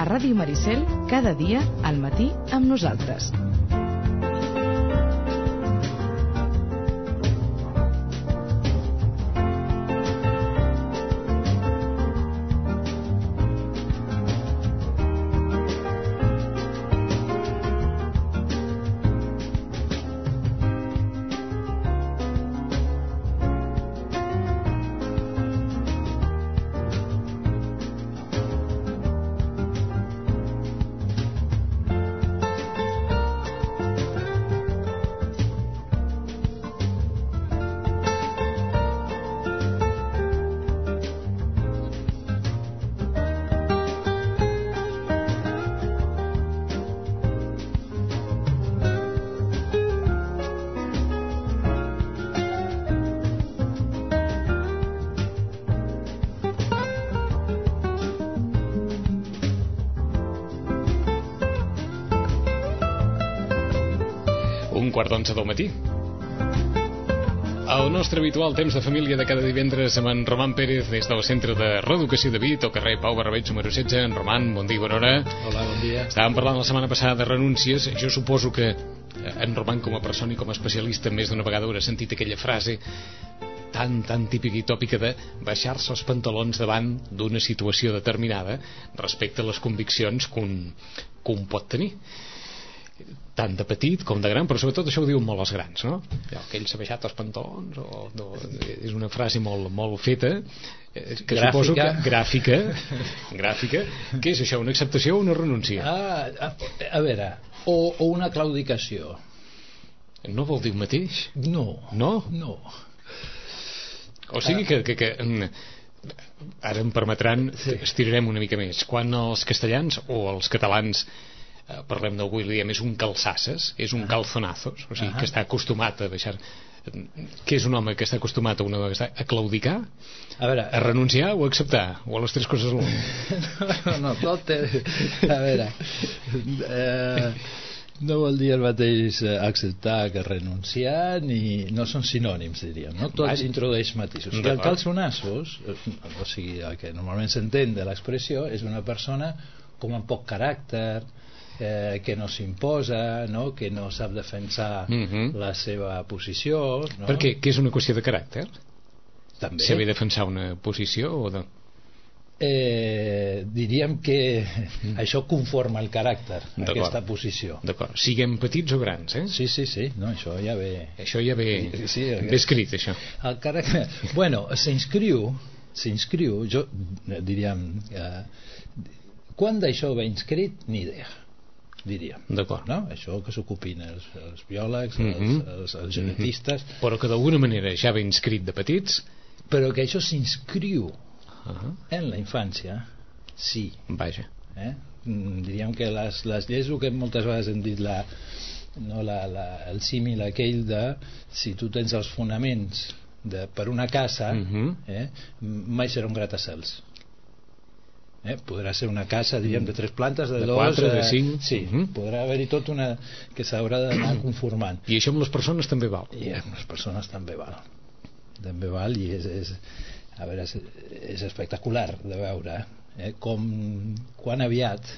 a Ràdio Maricel, cada dia al matí amb nosaltres. Quart d'onze del matí. El nostre habitual temps de família de cada divendres amb en Roman Pérez des del Centre de Reeducació de Vic, al carrer Pau Barrabeig número 16. En Roman, bon dia i bona hora. Hola, bon dia. Estàvem parlant la setmana passada de renúncies. Jo suposo que en Roman, com a persona i com a especialista, més d'una vegada haurà sentit aquella frase tan típica i tòpica de baixar-se els pantalons davant d'una situació determinada respecte a les conviccions que un pot tenir, tant de petit com de gran, però sobretot això ho diuen molt els grans, no? Que ell s'ha baixat els pantalons, no, és una frase molt feta, que gràfica. Suposo que gràfica, que és això, una acceptació o una renúncia? A veure, o una claudicació. No vol dir el mateix? No. O sigui que ara em permetran, estirarem una mica més. Quan els castellans o els catalans parlem d'algú i li diem és un calçasses, és un calzonazos, o sigui que està acostumat a baixar. Què és un home que està acostumat a claudicar, a renunciar o a acceptar, o a les tres coses alhora? No, tot a veure, no vol dir el mateix acceptar que renunciar, ni no són sinònims, diríem, no? Tot introdueix matisos. El calçonazos, o sigui, el que normalment s'entén de l'expressió, és una persona com amb poc caràcter, que no s'imposa, no? Que no sap defensar la seva posició, no? Perquè què és una qüestió de caràcter? També. Saber defensar una posició o de... diríem que això conforma el caràcter, aquesta posició. D'acord, siguem petits o grans, Sí, no, això ja ve escrit, això. El caràcter, bueno, s'inscriu, jo diríem, quan d'això va inscrit, ni idea, diríem. D'acord. No? Això que s'ocupin els biòlegs, els genetistes. Però que d'alguna manera ja va inscrit de petits. Però que això s'inscriu en la infància, sí. Vaja. Diríem que les lleis, el que moltes vegades hem dit, el símil aquell de si tu tens els fonaments per una casa, mai serà un gratacels. Podrà ser una casa, diríem, de 3 plantes, de 2, 4, de 5. Sí, podrà haver-hi tot una que s'haurà d'anar conformant. I això amb les persones també val? I amb les persones també val. També val, i és espectacular de veure com quan aviat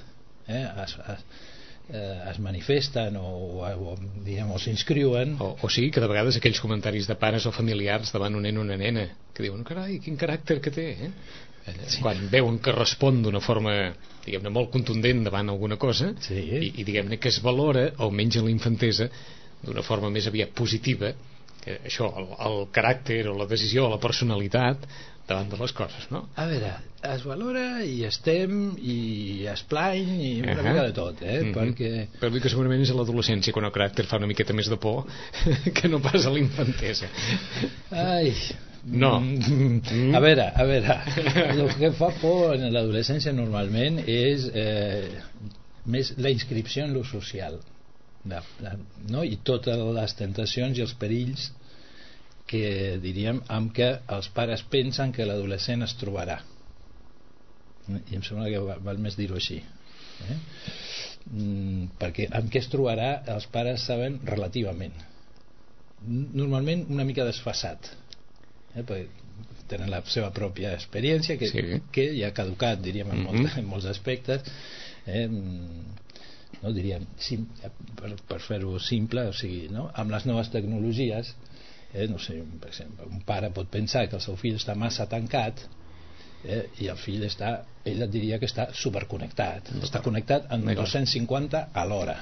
es manifesten o s'inscriuen, o sigui que de vegades aquells comentaris de pares o familiars davant un nen o una nena que diuen, carai, quin caràcter que té, quan veuen que respon d'una forma, diguem-ne, molt contundent davant alguna cosa, i diguem-ne que es valora, almenys en la infantesa, d'una forma més aviat positiva, que això, el caràcter o la decisió o la personalitat davant de les coses, no? A veure, es valora i estem i es plany i una mica de tot, perquè... Però dic que segurament és a l'adolescència quan el caràcter fa una miqueta més de por que no pas a la infantesa. Ai... No. A veure, el que fa por en l'adolescència normalment és més la inscripció en lo social, no? I totes les tentacions i els perills que diríem amb què els pares pensen que l'adolescent es trobarà, i em sembla que val més dir-ho així, perquè amb què es trobarà els pares saben relativament, normalment una mica desfasat, perquè tenen la seva pròpia experiència que ja ha caducat, diríem, en molts aspectes, no, diríem, per fer-ho simple, o sigui, no? Amb les noves tecnologies, no sé, per exemple, un pare pot pensar que el seu fill està massa tancat, i el fill ell et diria que està superconnectat, està connectat amb 250 alhora.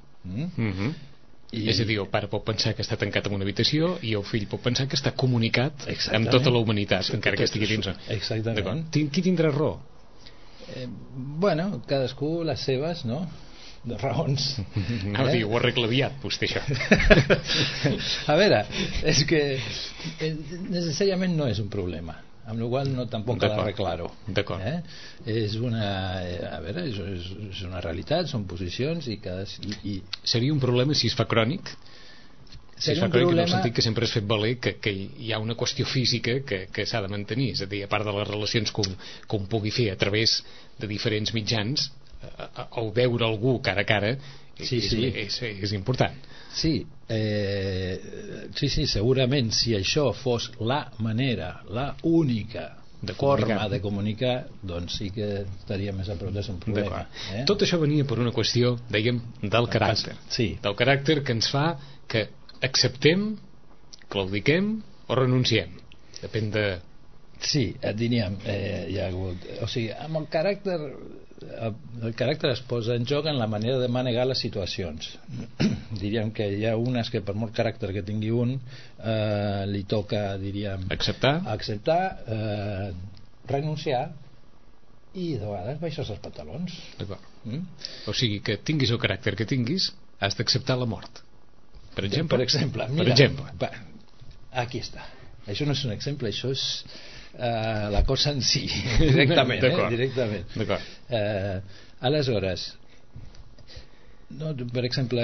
És a dir, el pare pot pensar que està tancat en una habitació i el fill pot pensar que està comunicat amb tota la humanitat, encara que estigui dins. Exactament. Qui tindrà raó? Bueno, cadascú les seves, no? De raons. Ho arregla aviat, vostè, això. A veure, és que necessàriament no és un problema, amb la qual no tampoc cal arreglar-ho. D'acord. És una realitat, són posicions i seria un problema si es fa crònic? Si es fa crònic en el sentit que sempre has fet valer que hi ha una qüestió física que s'ha de mantenir, és a dir, a part de les relacions que un pugui fer a través de diferents mitjans, el veure algú cara a cara és important. Sí, segurament si això fos la manera, la única forma de comunicar, doncs sí que estaria més a prop de ser un problema. Tot això venia per una qüestió, dèiem, del caràcter. Del caràcter que ens fa que acceptem, claudiquem o renunciem. Depèn de... Sí, diríem, hi ha hagut... O sigui, amb el caràcter es posa en joc en la manera de manegar les situacions. Diríem que hi ha unes que per molt caràcter que tingui un li toca, diríem, acceptar, renunciar i de vegades baixar els pantalons. O sigui, que tinguis el caràcter que tinguis, has d'acceptar la mort, per exemple. Aquí està. Això no és un exemple, això és la cosa en si, directament. Aleshores, per exemple,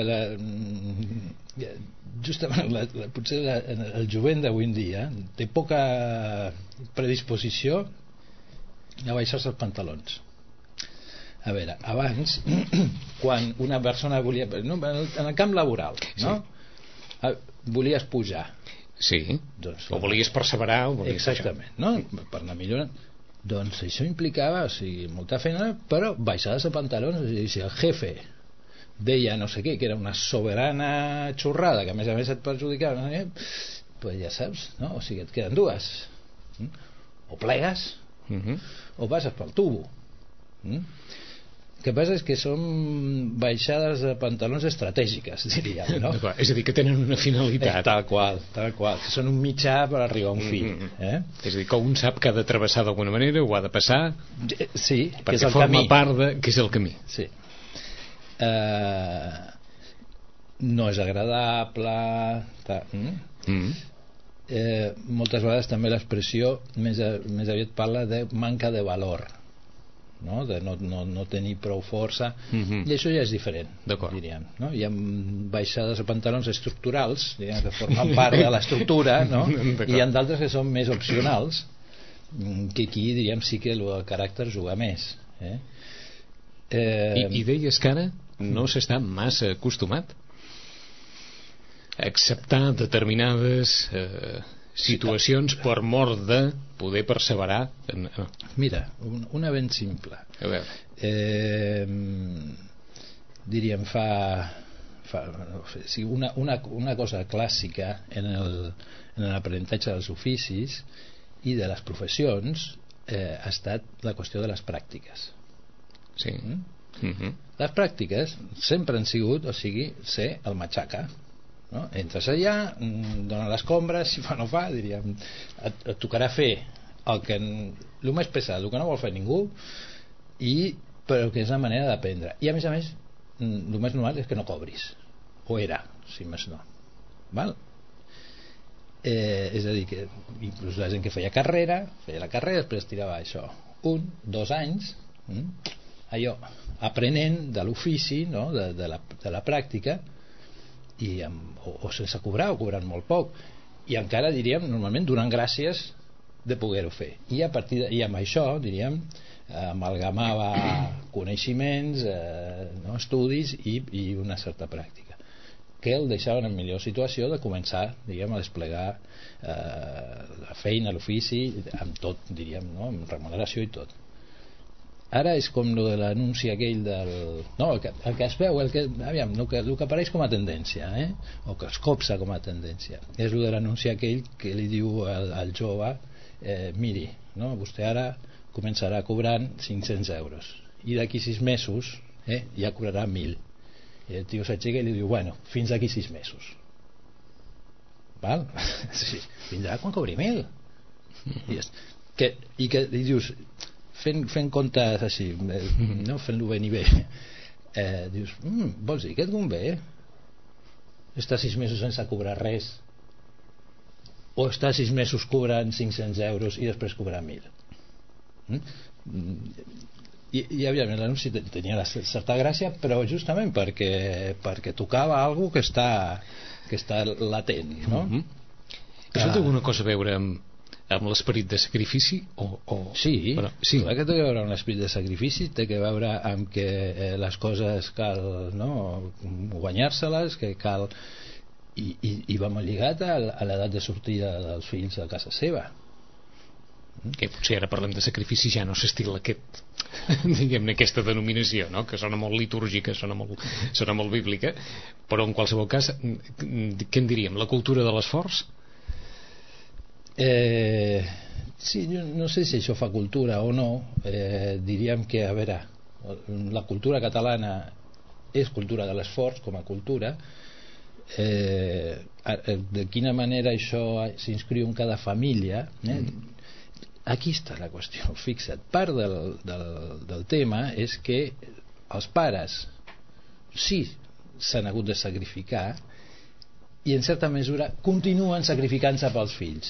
justament potser el jovent d'avui en dia té poca predisposició a baixar-se els pantalons. A veure, abans quan una persona volia, en el camp laboral, no? Volies pujar, o volies perseverar, exactament, no? Per anar millorant, doncs això implicava, o sigui, molta feina, però baixades de pantalons. O sigui, si el jefe deia no sé què, que era una soberana xorrada que a més et perjudicava, pues ja saps, no? O sigui, et queden dues: o plegues o passes pel tubo. El que passa és que són baixades de pantalons estratègiques, diríem, no? És a dir, que tenen una finalitat. Tal qual, que són un mitjà per arribar a un fi. És a dir, que un sap que ha de travessar d'alguna manera, ho ha de passar, perquè forma part que és el camí. Sí. No és agradable. Moltes vegades també l'expressió més aviat parla de manca de valor, no? De no tenir prou força, i això ja és diferent, diríem, no? Hi ha baixades de pantalons estructurals, diríem, que formen part de l'estructura, no? I hi ha d'altres que són més opcionals, que aquí diríem sí que el caràcter juga més. I deies que ara no s'està massa acostumat a acceptar determinades situacions per mort de poder perseverar. Mira, una ben simple. Diríem, una cosa clàssica en l'aprenentatge dels oficis i de les professions ha estat la qüestió de les pràctiques. Les pràctiques sempre han sigut, o sigui, ser el matxaca, no? Entres allà, dona les compres, si fa no fa, diríem, et tocarà fer el més pesat, el que no vol fer ningú, però que és una manera d'aprendre. I a més, el més normal és que no cobris, o era, si més no, val? És a dir, que inclús la gent que feia la carrera, després tirava això 1, 2 anys allò, aprenent de l'ofici, no? de la pràctica, o sense cobrar, o cobrant molt poc, i encara, diríem, normalment donant gràcies de poder-ho fer, i a partir i amb això, diríem, amalgamava coneixements, estudis i una certa pràctica que el deixaven en millor situació de començar, diguem, a desplegar la feina, l'ofici, amb tot, diríem, no? Amb remuneració i tot. ara és com lo de l'anunci aquell del... No, el que es veu, el que apareix com a tendència, o que es copsa com a tendència, és lo de l'anunci aquell que li diu al jove, miri, no? Vostè ara començarà cobrant 500 euros i d'aquí 6 mesos ja cobrarà 1.000. I el tio s'aixeca i li diu, bueno, fins d'aquí 6 mesos. Val? Sí, fins ara quan cobri 1.000. I que dius, fent comptes així, no? Fent-lo ben i bé, dius, vols dir que et convé estar 6 mesos sense cobrar res o estar 6 mesos cobrant 500 euros i després cobrar 1.000? I òbviament l'anunci tenia certa gràcia, però justament perquè tocava alguna cosa que està latent, no? Això té alguna cosa a veure amb l'esperit de sacrifici? Sí, però, sí, clar que té a veure amb l'esperit de sacrifici, té a veure amb que les coses cal, no, guanyar-se-les, que cal, i va molt lligat a l'edat de sortida dels fills a casa seva. Que potser ara parlem de sacrifici ja no s'estila diguem-ne aquesta denominació, no? Que sona molt litúrgica, sona molt bíblica, però en qualsevol cas què en diríem? La cultura de l'esforç? Sí, jo no sé si això fa cultura o no. Diríem que, a veure, la cultura catalana és cultura de l'esforç com a cultura. De quina manera això s'inscriu en cada família, aquí està la qüestió. Fixa't, part del tema és que els pares sí s'han hagut de sacrificar i en certa mesura continuen sacrificant-se pels fills,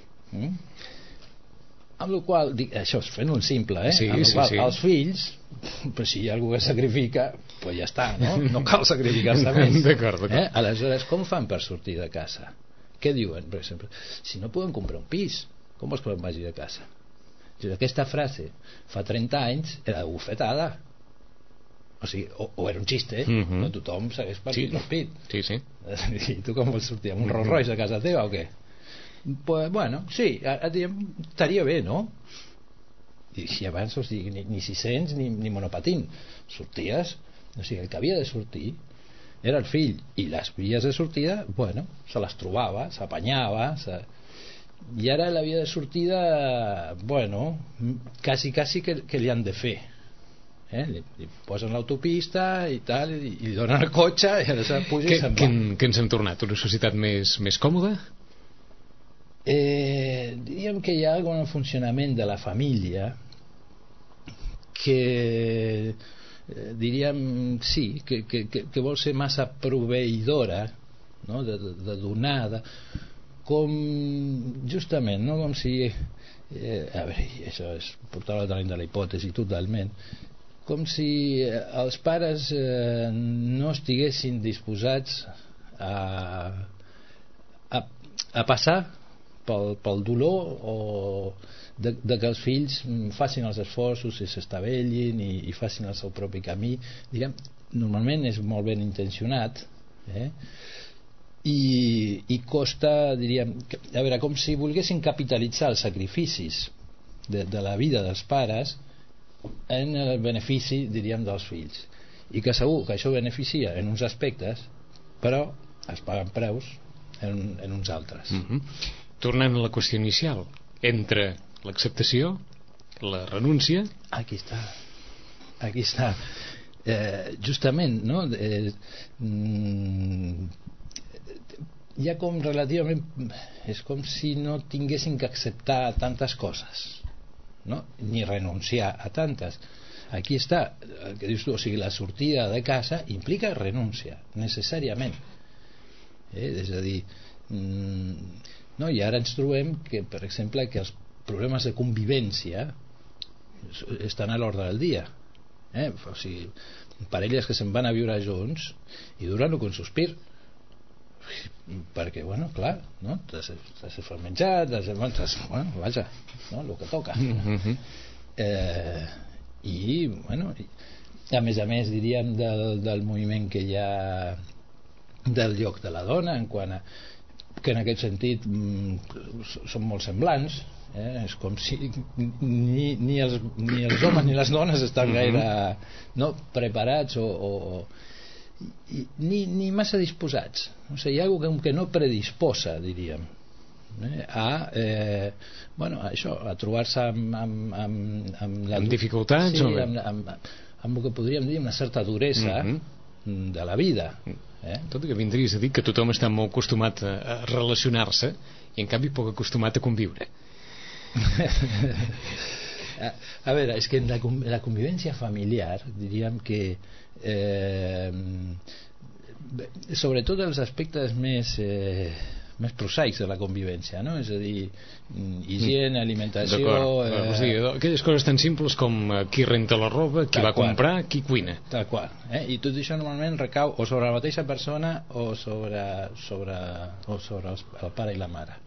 amb la qual dic, això és fent un simple, sí. Els fills, però si hi ha algú que sacrifica, pues ja està, no cal sacrificar-se més. D'acord. Aleshores, com fan per sortir de casa? Què diuen, per exemple? Si no poden comprar un pis, com vols que em vagi de casa? Aquesta frase fa 30 anys era bufetada, o sigui, o era un xiste, no tothom s'hagués partit el pit. Sí. I tu com vols sortir, amb un Rolls Royce a casa teva o què? Pues, bueno, sí, estaria bé, no? I si abans, o sigui, ni 600 ni monopatín sorties, o sigui, el que havia de sortir era el fill, i les vies de sortida, bueno, se les trobava, s'apanyava, i ara la via de sortida, bueno, quasi que li han de fer, li posen l'autopista i tal, i li donen el cotxe i ara se puja i se'n va. Què ens hem tornat? Una societat més còmoda? Diríem que hi ha algun funcionament de la família que diríem sí, que vol ser massa proveïdora, no? de donar, com justament, no? Com si a veure, això és portar al terreny de la hipòtesi totalment, com si els pares no estiguessin disposats a passar pel dolor o de que els fills facin els esforços i s'estavellin i facin el seu propi camí. Diguem, normalment és molt ben intencionat, i costa, diríem, a veure, com si volguessin capitalitzar els sacrificis de la vida dels pares en el benefici, diríem, dels fills, i que segur que això beneficia en uns aspectes, però es paguen preus en uns altres. Tornant a la qüestió inicial, entre l'acceptació, la renúncia, aquí està justament, no? Hi ha com relativament, és com si no tinguessin que acceptar tantes coses, no? Ni renunciar a tantes. Aquí està el que dius tu, o sigui, la sortida de casa implica renúncia necessàriament, és a dir, no? I ara ens trobem que, per exemple, que els problemes de convivència estan a l'ordre del dia, o sigui, parelles que se'n van a viure junts i duren un sospir, perquè, bueno, clar, no? T'has de fer menjar, bueno, vaja, no? El que toca. I, bueno, a més, diríem, del moviment que hi ha del lloc de la dona, en quant a... que en aquest sentit són molt semblants, és com si ni els homes ni les dones estan gaire preparats ni massa disposats. O sigui, hi ha alguna cosa que no predisposa, diríem, a trobar-se amb dificultats, amb el que podríem dir una certa duresa de la vida. Tot i que vindries a dir que tothom està molt acostumat a relacionar-se i en canvi poc acostumat a conviure. A veure, és que en la convivència familiar diríem que sobretot els aspectes més prosaics de la convivència, no? És a dir, higiene, alimentació, aquelles coses tan simples com qui renta la roba, qui va comprar, qui cuina, tal qual, i tot això normalment recau o sobre la mateixa persona o sobre el pare i la mare.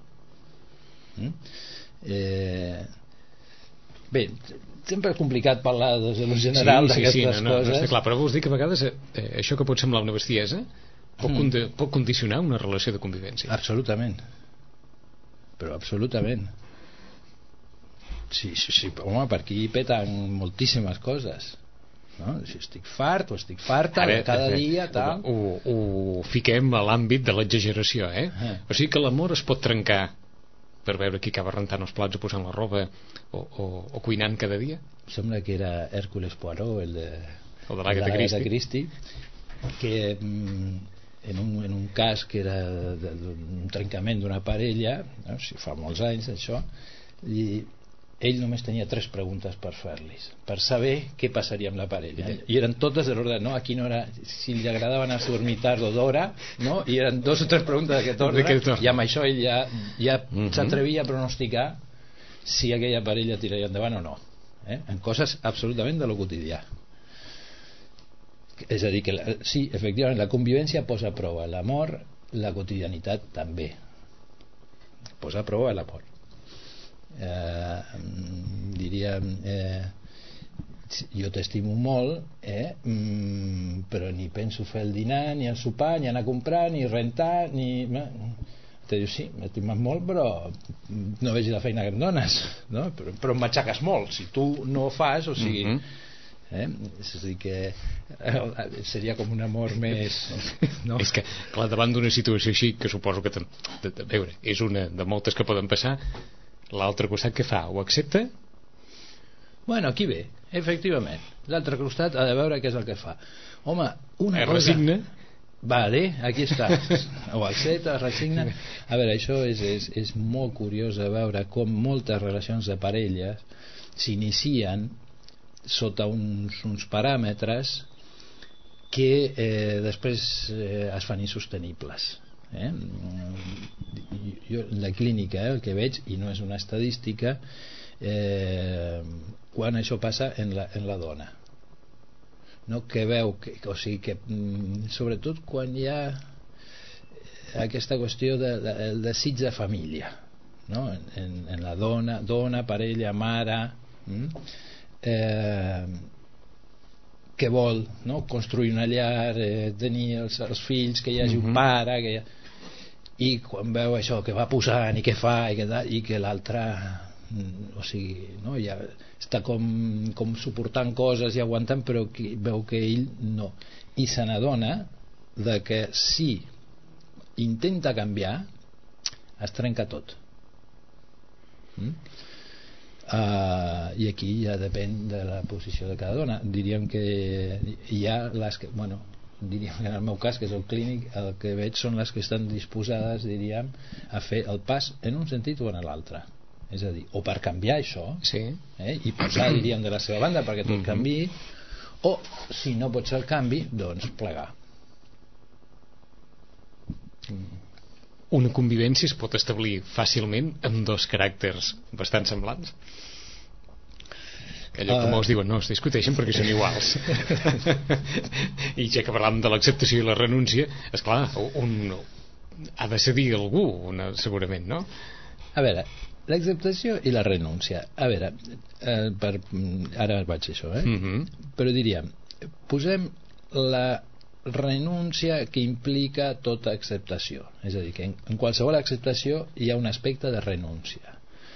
Bé, sempre és complicat parlar de lo general d'aquestes coses. Està clar, però vols dir que a vegades això que pot semblar una bestiesa pot condicionar una relació de convivència? Absolutament, però absolutament. Sí, home, per aquí peten moltíssimes coses, no? Si estic fart o estic farta cada dia, tal. Ho fiquem a l'àmbit de l'exageració, o sigui que l'amor es pot trencar per veure qui acaba rentant els plats o posant la roba o cuinant cada dia? Sembla que era Hércules Poirot, el de l'Agatha Christie, que en un cas que era d'un trencament d'una parella, no? Fa molts anys això, i ell només tenia 3 preguntes per fer-los, per saber què passaria amb la parella, i eren totes de l'ordre, no? A quina hora, si li agradava anar a dormir tard o d'hora, no? I eren 2 o 3 preguntes d'aquest ordre, i amb això ell ja s'atrevia a pronosticar si aquella parella tiraria endavant o no, en coses absolutament de lo quotidià. És a dir, que sí, efectivament, la convivència posa a prova l'amor, la quotidianitat també posa a prova l'amor. Diríem, jo t'estimo molt, però ni penso fer el dinar, ni el sopar, ni anar a comprar, ni rentar, ni... Te diu, sí, m'estimes molt, però no vegi la feina que em dones, no? Però em matxaques molt si tu no ho fas, o sigui... És a dir que seria com un amor més, no? És que, clar, davant d'una situació així, que suposo que veure, és una de moltes que poden passar, l'altre costat què fa? Ho accepta? Bueno, aquí ve, efectivament, l'altre costat ha de veure què és el que fa. Home, una cosa... resigna? Vale, aquí està. O accepta, resigna. A veure, això és molt curiós de veure com moltes relacions de parelles s'inicien sota uns paràmetres que després es fan insostenibles. Jo en la clínica el que veig, i no és una estadística, quan això passa en la dona, no? Que veu o sigui que sobretot quan hi ha aquesta qüestió del desig de família, no? En la dona, parella, mare, que vol, no? Construir una llar, tenir els fills, que hi hagi un pare, i quan veu això que va posant i què fa i que l'altre, o sigui, no? Ja està com suportant coses i aguantant, però veu que ell no, i se n'adona de que si intenta canviar es trenca tot. I aquí ja depèn de la posició de cada dona. Diríem que hi ha les que, bueno, diríem que en el meu cas, que és el clínic, el que veig són les que estan disposades, diríem, a fer el pas en un sentit o en l'altre. És a dir, o per canviar això, sí, i posar, diríem, de la seva banda perquè tot canviï, o si no pot ser el canvi, doncs plegar. Una convivència es pot establir fàcilment amb 2 caràcters bastant semblants? Allò que molts diuen, no, es discuteixen perquè són iguals. I ja que parlàvem de l'acceptació i la renúncia, esclar, un ha de cedir algú, segurament, no? A veure, l'acceptació i la renúncia, a veure, ara vaig això, però diríem, posem renúncia que implica tota acceptació, és a dir, que en qualsevol acceptació hi ha un aspecte de renúncia.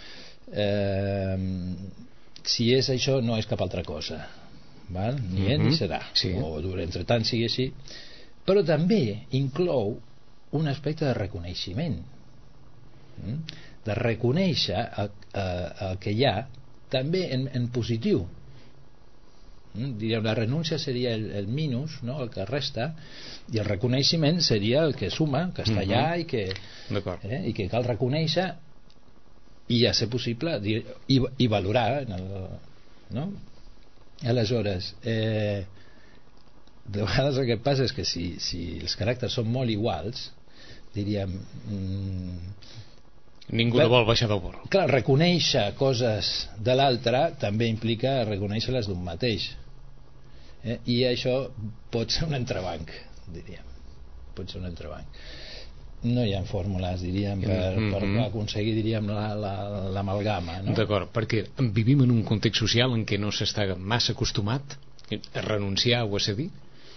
Si és això, no és cap altra cosa, val? Ni és ni serà, o entre tant sigui així, però també inclou un aspecte de reconeixement, de reconèixer el que hi ha també en positiu. Diríem, la renúncia seria el minus, no? El que resta, i el reconeixement seria el que suma, que està allà i que cal reconèixer i a ser possible i valorar, no? Aleshores, de vegades el que passa és que si els caràcters són molt iguals, diríem, ningú no vol baixar del burro. Clar, reconèixer coses de l'altre també implica reconèixer-les d'un mateix, i això pot ser un entrebanc, diríem, pot ser un entrebanc. No hi ha fórmules, diríem, per aconseguir, diríem, l'amalgama, no? D'acord, perquè vivim en un context social en què no s'està massa acostumat a renunciar o a cedir?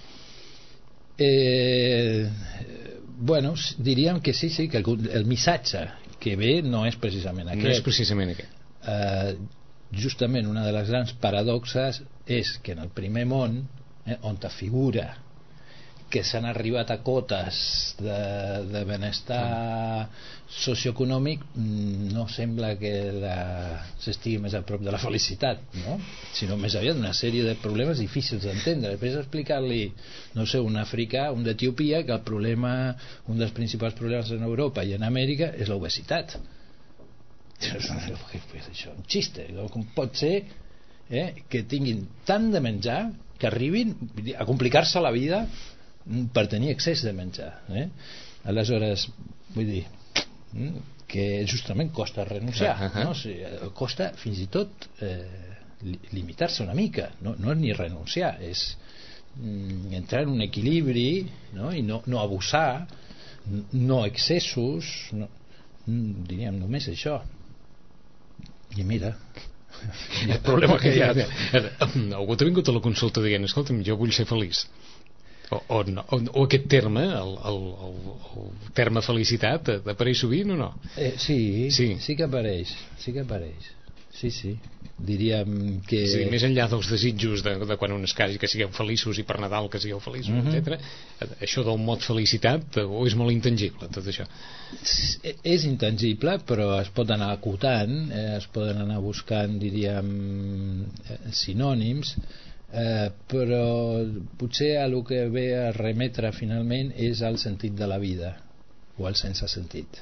Bueno, diríem que sí, que el missatge que ve no és precisament aquest. No és precisament aquest. Justament una de les grans paradoxes és que en el primer món, on te figura que s'han arribat a cotes de benestar socioeconòmic, no sembla que s'estigui més a prop de la felicitat, no? Sinó més aviat una sèrie de problemes difícils d'entendre. Després explicar-li, no sé, un africà, un d'Etiòpia, que el problema, un dels principals problemes en Europa i en Amèrica és l'obesitat. És això, un xiste. Com pot ser que tinguin tant de menjar que arribin a complicar-se la vida per tenir excés de menjar, aleshores, vull dir que justament costa renunciar, no? O sigui, costa fins i tot limitar-se una mica, no és ni renunciar, és entrar en un equilibri, no? I no abusar, no excessos, diríem només això. I mira, el problema que hi ha, algú t'ha vingut a la consulta dient, escolta'm, jo vull ser feliç, o aquest terme, el terme felicitat, apareix sovint o no? Sí que apareix, sí, diríem que més enllà dels desitjos de quan un es casi que sigueu feliços i per Nadal que sigueu feliços, etc. Això del mot felicitat o és molt intangible, tot això? És intangible, però es pot anar acotant, es poden anar buscant, diríem, sinònims, però potser a lo que ve a remetre finalment és al sentit de la vida o al sense sentit,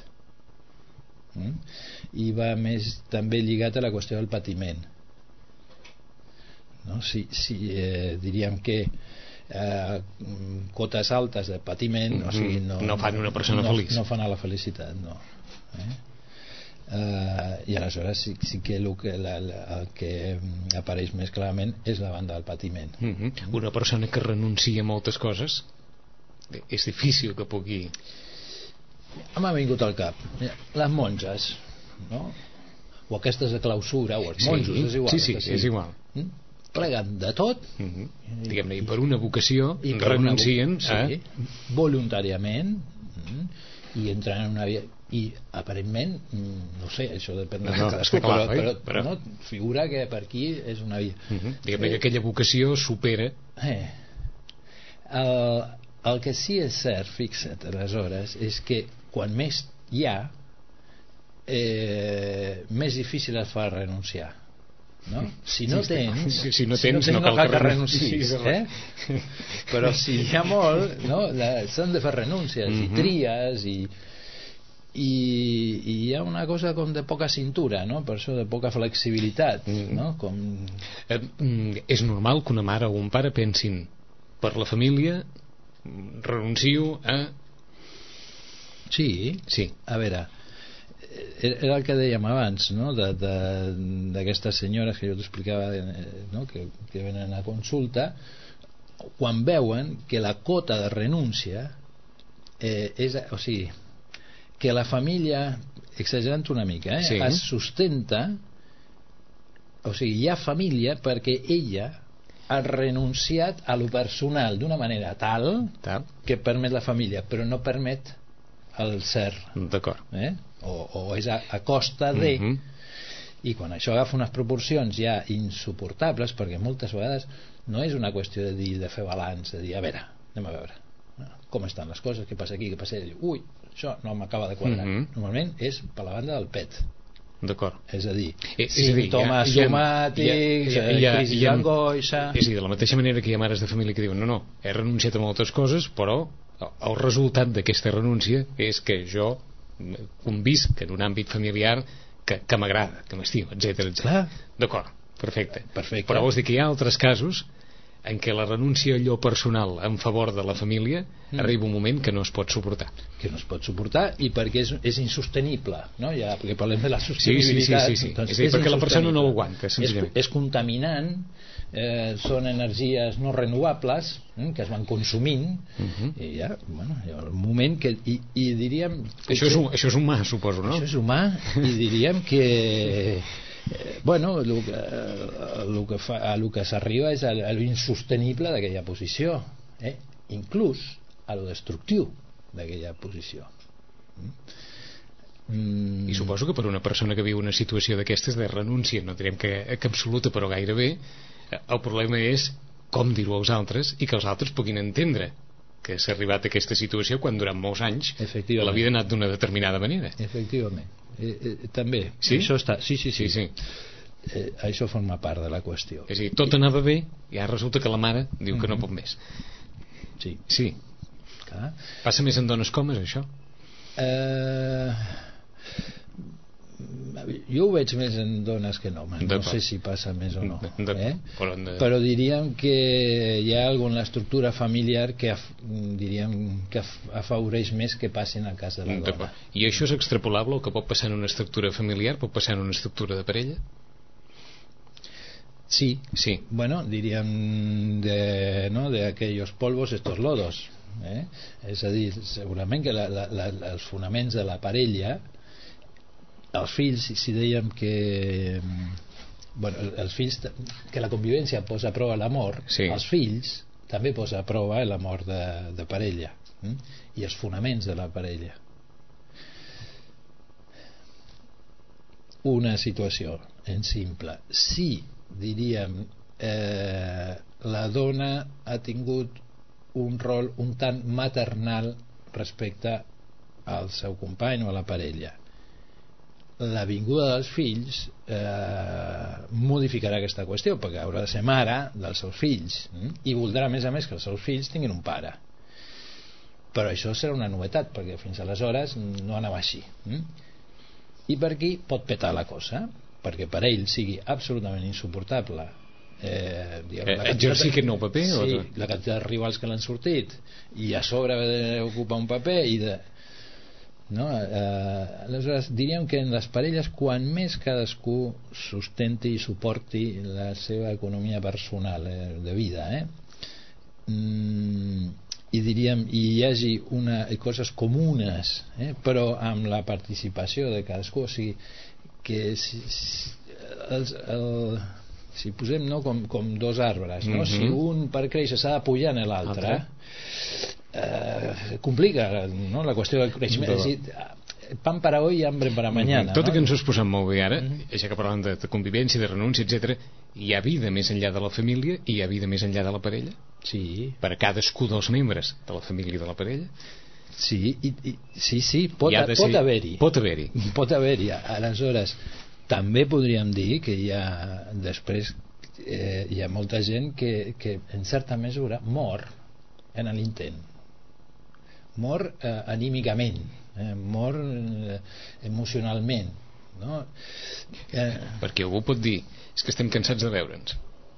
i va més també lligat a la qüestió del patiment, no? Diríem que cotes altes de patiment, o sigui, no fan una persona feliç, no fan a la felicitat, no. I aleshores sí que el que apareix més clarament és la banda del patiment. Una persona que renuncia a moltes coses és difícil que pugui... M'ha vingut al cap les monges, no? O aquestes de clausura, o els monjos, és igual. Sí, és igual. Pleguen de tot, diguem-ne, i per una vocació renuncien voluntàriament, i entren en una vida, i aparentment, no sé, això depèn de cadascú, però no, figura que per aquí és una vida. Diguem-ne que aquella vocació supera. El que sí és cert, fixa't, aleshores, és que quan més hi ha, més difícil es fa renunciar, no? Si no tens no cal que renunciïs, però si hi ha molt, no? S'han de fer renúncies i tries i hi ha una cosa com de poca cintura, no? Per això de poca flexibilitat, no? És normal que una mare o un pare pensin per la família renuncio a... Sí, a veure, era el que dèiem abans, no? D'aquestes senyores que jo t'explicava, no? que venen a consulta, quan veuen que la cota de renúncia o sigui, que la família, exagerant una mica, es sustenta, o sigui, hi ha família perquè ella ha renunciat a lo personal d'una manera tal que permet la família, però no permet el ser. D'acord. O és a costa de... I quan això agafa unes proporcions ja insuportables, perquè moltes vegades no és una qüestió de dir, de fer balanç, de dir, a veure, anem a veure com estan les coses, què passa aquí, què passa allà, ui, això no m'acaba de quadrar. Normalment és per la banda del pet. D'acord. És a dir, símptomes somàtics, crisi d'angoixa... És a dir, de la mateixa manera que hi ha mares de família que diuen no, he renunciat a moltes coses, però el resultat d'aquesta renúncia és que jo convisc en un àmbit familiar que m'agrada, que m'estimo, etc. D'acord, perfecte. Però vols dir que hi ha altres casos en què la renúncia a allò personal en favor de la família arriba un moment que no es pot suportar. Que no es pot suportar i perquè és insostenible, no? Ja, perquè parlem de la sostenibilitat. Sí. Doncs és a dir, perquè la persona no ho aguanta, senzillament. És contaminant, són energies no renovables que es van consumint i ja, bueno, hi ha un moment que i diríem... Això és humà, suposo, no? Això és humà i diríem que bueno, el que s'arriba és a l'insostenible d'aquella posició, inclús a lo destructiu d'aquella posició. I suposo que per una persona que viu una situació d'aquestes de renúncia, no direm que absoluta però gairebé, el problema és com dir-ho als altres i que els altres puguin entendre que s'ha arribat a aquesta situació quan durant molts anys la vida ha anat d'una determinada manera. Efectivament. També. Sí? Això està... Sí. Això forma part de la qüestió. És a dir, tot anava bé i ara resulta que la mare diu que no pot més. Sí. Clar. Passa més en dones com és això? Jo ho veig més en dones que en homes. No sé si passa més o no. Però diríem que hi ha alguna estructura familiar que diríem que afavoreix més que passi en el cas de la dona. I això és extrapolable? El que pot passar en una estructura familiar pot passar en una estructura de parella? Sí. Bueno, diríem de aquellos polvos estos lodos. És a dir, segurament que els fonaments de la parella, els fills, si dèiem que els fills, que la convivència posa a prova l'amor, els fills també posa a prova l'amor de parella i els fonaments de la parella. Una situació en simple, si diríem la dona ha tingut un rol un tant maternal respecte al seu company o a la parella, la vinguda dels fills modificarà aquesta qüestió, perquè haurà de ser mare dels seus fills i voldrà a més que els seus fills tinguin un pare, però això serà una novetat perquè fins aleshores no anava així i per aquí pot petar la cosa, perquè per ell sigui absolutament insuportable exercir aquest nou paper, la quantitat de rivals que l'han sortit i a sobre ocupar un paper i aleshores diríem que en les parelles quan més cadascú sustenti i suporti la seva economia personal de vida i diríem hi hagi coses comunes però amb la participació de cadascú, o sigui que si posem com dos arbres, si un per créixer s'ha de pujar en l'altre complica la qüestió del creixement, és dir, pan para hoy y hambre para mañana. Tot i que ens ho has posat molt bé ara, ja que parlàvem de convivència, de renúncia, etc., hi ha vida més enllà de la família i hi ha vida més enllà de la parella? Sí. Per a cadascú dels membres de la família i de la parella? Sí, pot haver-hi. Pot haver-hi. Aleshores, també podríem dir que hi ha després hi ha molta gent que en certa mesura mor en l'intent, mor anímicament, mor emocionalment, no? Perquè algú pot dir és que estem cansats de veure'ns.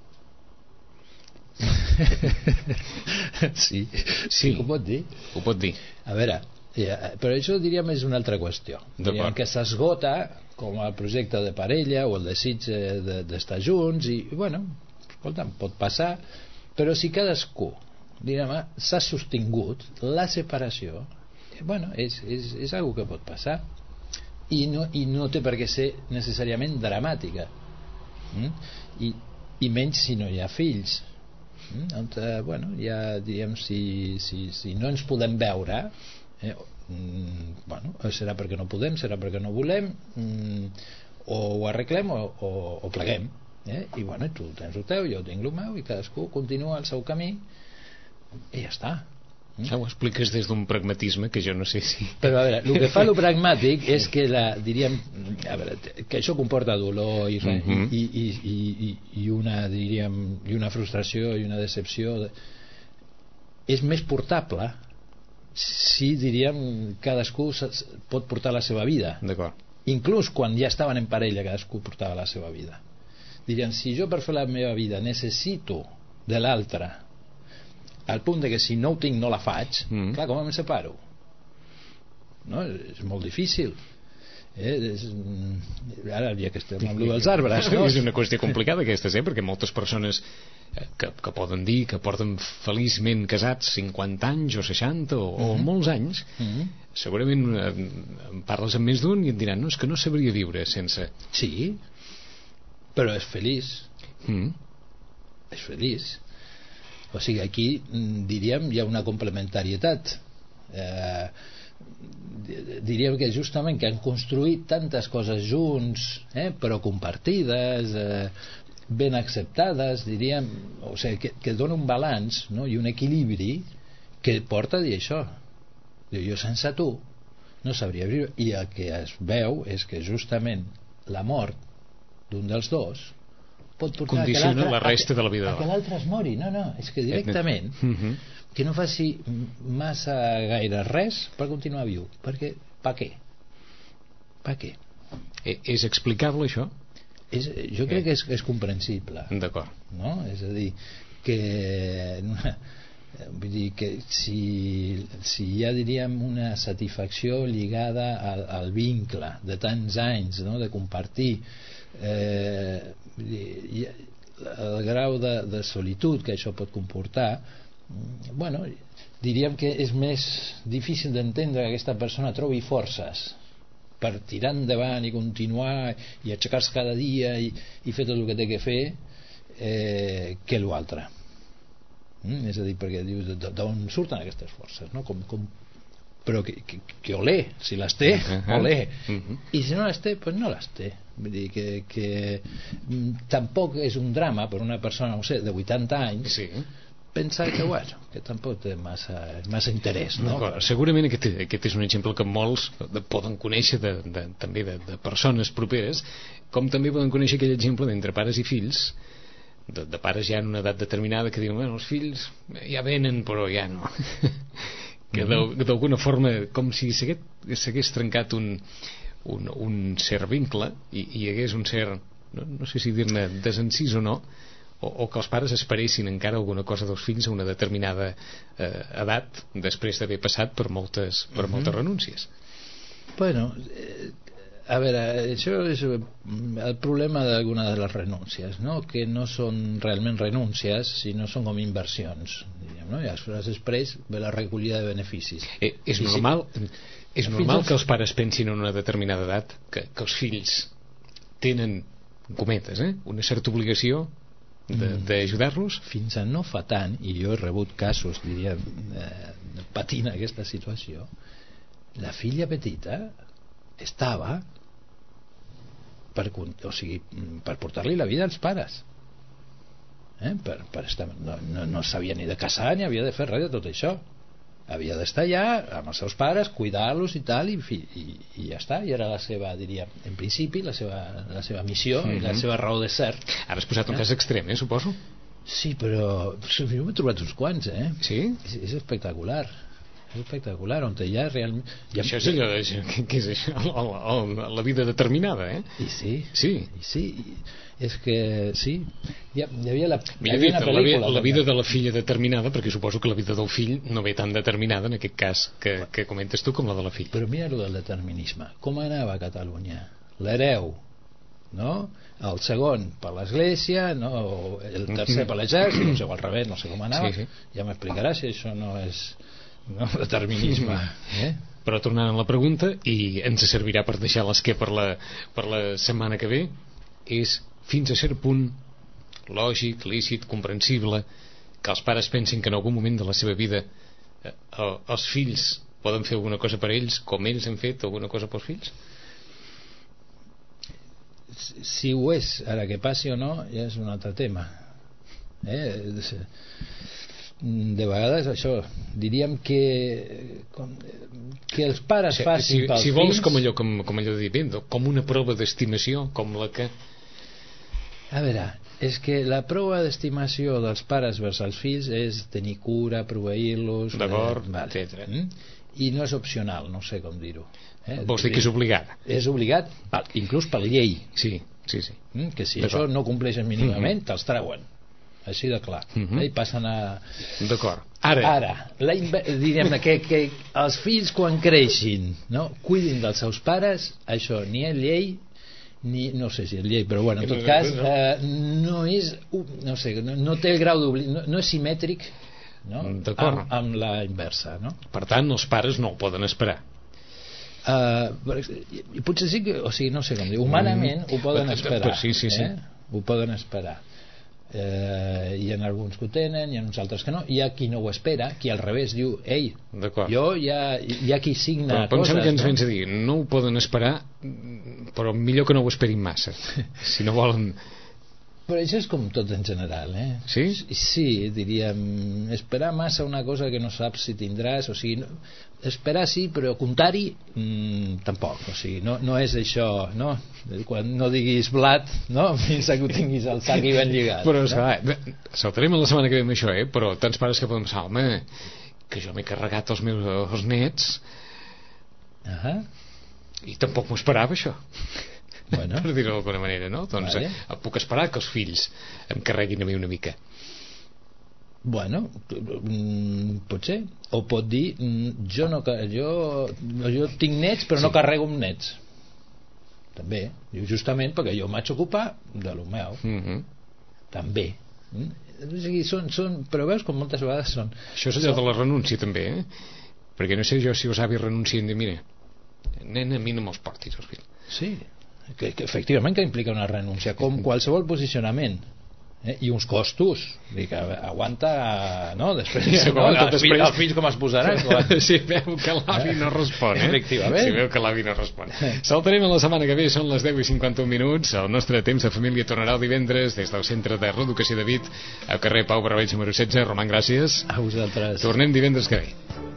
Sí, ho pot dir. Ho pot dir. A veure, però això diríem és una altra qüestió. Diríem que s'esgota com el projecte de parella o el desig d'estar junts i bueno, escolta'm, pot passar, però si cadascú diríem s'ha sostingut la separació, bueno, és algo que pot passar i no té per què ser necessàriament dramàtica i menys si no hi ha fills, on, bueno, ja diríem, si no ens podem veure, bueno, serà perquè no podem, serà perquè no volem, o ho arreglem o pleguem, i bueno, tu tens el teu, jo tinc el meu, i cadascú continua el seu camí i ja està. Això ho expliques des d'un pragmatisme que jo no sé si... Però a veure, el que fa lo pragmàtic és que diríem, a veure, que això comporta dolor i una, diríem, i una frustració i una decepció. És més portable si, diríem, cadascú pot portar la seva vida. D'acord. Inclús quan ja estaven en parella, cadascú portava la seva vida. Diríem, si jo per fer la meva vida necessito de l'altre, al punt de que si no ho tinc no la faig, clar, com em separo? No? És molt difícil. Ara ja que estem amb dels arbres, no? És una qüestió complicada aquesta, perquè moltes persones que poden dir que porten feliçment casats 50 anys o 60 o molts anys, segurament en parles amb més d'un i et diran, no, és que no sabria viure sense... Sí, però és feliç. És feliç. O sigui, aquí diríem hi ha una complementarietat, diríem que justament que han construït tantes coses junts, però compartides, ben acceptades, diríem, o sigui, que dona un balanç, no? I un equilibri que porta a dir això. Jo sense tu no sabria viure, i el que es veu és que justament la mort d'un dels dos pot portar condiciona la resta de la vida, que l'altre es mori. No, és que directament que no faci massa gaire res per continuar viu, perquè pa què? És explicable això? Jo crec que és comprensible. D'acord. No? És a dir, que vull dir que si hi ha, diríem, una satisfacció lligada al vincle de tants anys, no? De compartir, el grau de solitud que això pot comportar, bueno, diríem que és més difícil d'entendre que aquesta persona trobi forces per tirar endavant i continuar i aixecar-se cada dia i fer tot el que té que fer, que l'altre. És a dir, perquè dius, d'on surten aquestes forces, no? Però que olé, si les té, olé, i si no les té, doncs no les té. Vull dir que tampoc és un drama per una persona, no sé, de 80 anys, pensar que, bueno, que tampoc té massa interès, no? Segurament aquest és un exemple que molts poden conèixer també de persones properes, com també poden conèixer aquell exemple d'entre pares i fills, de pares ja en una edat determinada que diuen, bueno, els fills ja venen però ja no que d'alguna forma com si s'hagués trencat un cert vincle i hi hagués un cert, no sé si dir-ne desencís o no, o que els pares esperessin encara alguna cosa dels fills a una determinada edat després d'haver passat per moltes renúncies. Bueno, a veure, això és el problema d'alguna de les renúncies, no? Que no són realment renúncies, sinó són com inversions, diríem, no? I després ve la recollida de beneficis. És normal que els pares pensin en una determinada edat que els fills tenen, cometes, una certa obligació d'ajudar-los? Fins a no fa tant, i jo he rebut casos, diríem, patint aquesta situació, la filla petita estava per portar-li la vida als pares, per estar, no sabia ni de casar ni havia de fer res de tot això, havia d'estar allà amb els seus pares, cuidar-los i tal, i ja està, i era la seva, diria, en principi la seva missió i la seva raó de ser. Ara has posat un cas extrem, suposo? Sí, però jo m'he trobat uns quants, Sí? És espectacular, on hi ha realment... Això és allò, què és això? La vida determinada, I sí. Sí. És que sí, hi havia una pel·lícula, la vida de la filla determinada, perquè suposo que la vida del fill no ve tan determinada en aquest cas que comentes tu com la de la filla. Però mira el del determinisme, com anava a Catalunya l'hereu, no? El segon per l'església, no? El tercer per l'exèrcit, no sé, al revés, no sé com anava, ja m'explicaràs si això no és determinisme. Però tornant a la pregunta, i ens servirà per deixar l'esquer per la setmana que ve, és fins a cert punt lògic, lícit, comprensible que els pares pensin que en algun moment de la seva vida els fills poden fer alguna cosa per ells com ells han fet alguna cosa pels fills? Si ho és, ara que passi o no ja és un altre tema. De vegades això diríem que els pares facin pels si vols fills, com allò de dir, com una prova d'estimació, com la que... A veure, és que la prova d'estimació dels pares vers els fills és tenir cura, proveir-los, d'acord, etc. I no és opcional, no sé com dir-ho. Vols dir que és obligat? És obligat, inclús per llei. Sí. Que si això no compleixen mínimament, te'ls treuen. Així de clar. I passen a... D'acord. Ara diríem que els fills quan creixin, no, cuidin dels seus pares, això ni és llei, no sé si és llei, però bueno, en tot cas no és, no sé, no té el grau d'obligació, no és simètric, no? Amb la inversa, no? Per tant, els pares no ho poden esperar. Potser sí que, o sigui, no sé com dir, humanament ho poden esperar. Sí. Ho poden esperar. Hi ha alguns que ho tenen, hi ha uns altres que no, hi ha qui no ho espera, qui al revés diu, ei, jo hi ha qui signa però coses, que ens vens a dir, no ho poden esperar, però millor que no ho esperin massa, si no volen. Però això és com tot en general, Sí? Sí, diríem, esperar massa una cosa que no saps si tindràs, o sigui, esperar sí, però comptar-hi tampoc, o sigui, no és això, no? Quan no diguis blat, no? Fins que ho tinguis al sac i ben lligat. Però saltarem la setmana que ve amb això, però tants pares que poden pensar, home, que jo m'he carregat els meus nets i tampoc m'ho esperava això. Bueno. Per dir-ho d'alguna manera, no? Doncs puc esperar que els fills em carreguin a mi una mica. Bueno, potser. O pot dir, jo tinc nets però no carrego amb nets. També, justament perquè jo m'haig d'ocupar de lo meu. També. O sigui, però veus com moltes vegades són... Això és allò de la renúncia també, perquè no sé jo si els avis renuncien de mira, nen, a mi no me'ls portis els fills. Sí, que efectivament que implica una renúncia com qualsevol posicionament, i uns costos, que aguanta, no? Després els fills com es posaran si veu que l'avi no respon, efectivament, si veu que l'avi no respon. Saltarem a la setmana que ve, són les 10:51. El nostre temps de família tornarà el divendres des del Centre de Reeducació de Vic, al carrer Pau Braveix número 16. Roman, gràcies. A vosaltres. Tornem divendres que ve.